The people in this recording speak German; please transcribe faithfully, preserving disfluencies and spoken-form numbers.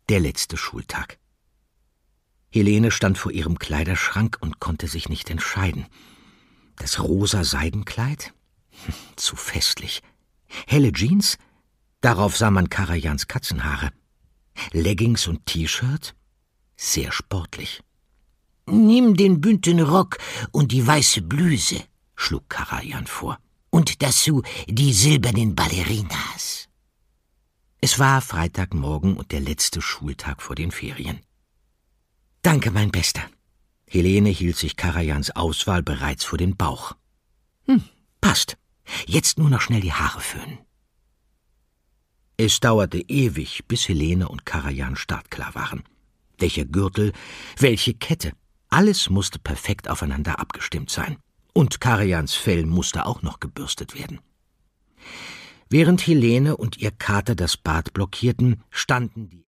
Der letzte Schultag. Helene stand vor ihrem Kleiderschrank und konnte sich nicht entscheiden. Das rosa Seidenkleid? Hm, zu festlich. Helle Jeans? Darauf sah man Karajans Katzenhaare. Leggings und T-Shirt? Sehr sportlich. »Nimm den bunten Rock und die weiße Bluse«, schlug Karajan vor. »Und dazu die silbernen Ballerinas.« Es war Freitagmorgen und der letzte Schultag vor den Ferien. »Danke, mein Bester.« Helene hielt sich Karajans Auswahl bereits vor den Bauch. »Hm, passt. Jetzt nur noch schnell die Haare föhnen.« Es dauerte ewig, bis Helene und Karajan startklar waren. Welcher Gürtel, welche Kette, alles musste perfekt aufeinander abgestimmt sein. Und Karajans Fell musste auch noch gebürstet werden. Während Helene und ihr Kater das Bad blockierten, standen die